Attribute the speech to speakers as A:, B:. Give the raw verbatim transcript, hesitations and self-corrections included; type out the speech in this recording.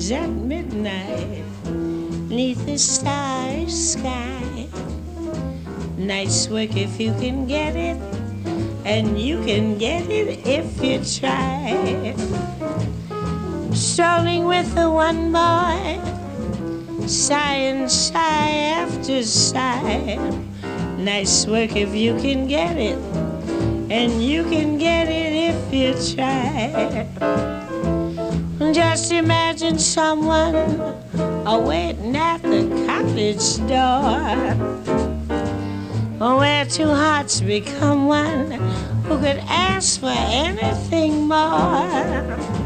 A: rides at midnight neath the starry sky. Nice work if you can get it, and you can get it if you try. Strolling with the one boy, sighing sigh after sigh. Nice work if you can get it, and you can get it if you try. Just imagine someone awaiting at the cottage door, where two hearts become one, who could ask for anything more.